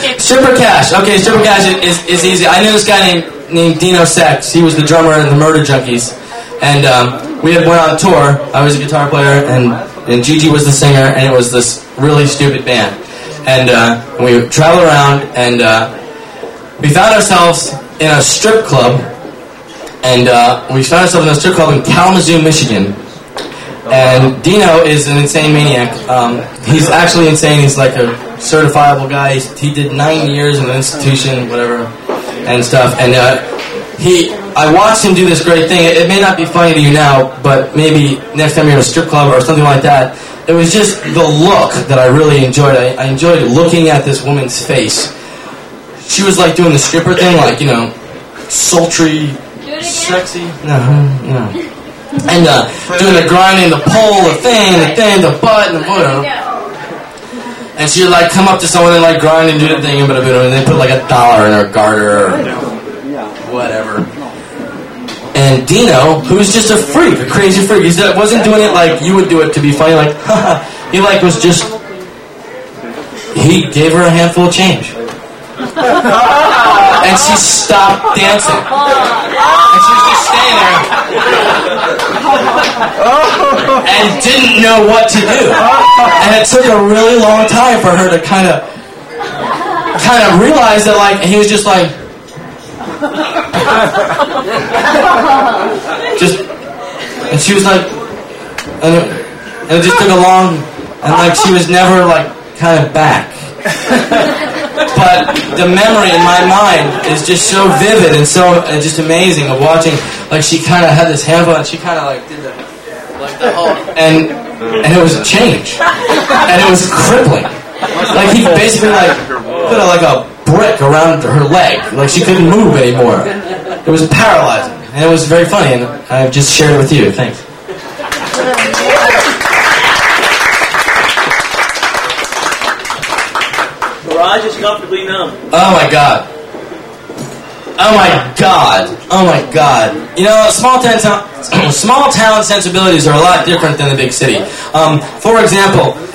Stripper Cash. Okay, Stripper Cash is easy. I knew this guy named Dino Sex. He was the drummer in the Murder Junkies. And we had went on tour. I was a guitar player, and Gigi was the singer, and it was this really stupid band. And we traveled around, and we found ourselves in a strip club. And we found ourselves in a strip club in Kalamazoo, Michigan. And Dino is an insane maniac. He's actually insane. He's like a certifiable guy. He did 9 years in an institution, whatever, and stuff. And I watched him do this great thing. It may not be funny to you now, but maybe next time you're in a strip club or something like that. It was just the look that I really enjoyed. I enjoyed looking at this woman's face. She was like doing the stripper thing, like, you know, sultry, sexy. No. And doing the grinding, the pole, the thing, the butt, and the whatever. And she would like come up to someone and like grind and do the thing, and they put like $1 in her garter or whatever. And Dino, who's just a freak, a crazy freak, he wasn't doing it like you would do it to be funny, like, haha. He like was just, he gave her a handful of change. And she stopped dancing. And she was just staying there. And didn't know what to do. And it took a really long time for her to kind of realize that, like, he was just like, and she was like, and it just took a long, and like she was never like kind of back. But the memory in my mind is just so vivid and so just amazing of watching. Like she kind of had this handful and she kind of like did the whole, and it was a change, and it was crippling. Like he basically like put like a brick around her leg, like she couldn't move anymore. It was paralyzing, and it was very funny, and I've just shared it with you. Thanks. Garage is comfortably numb. Oh my god. Oh my god. Oh my god. You know, small town sensibilities are a lot different than the big city. For example,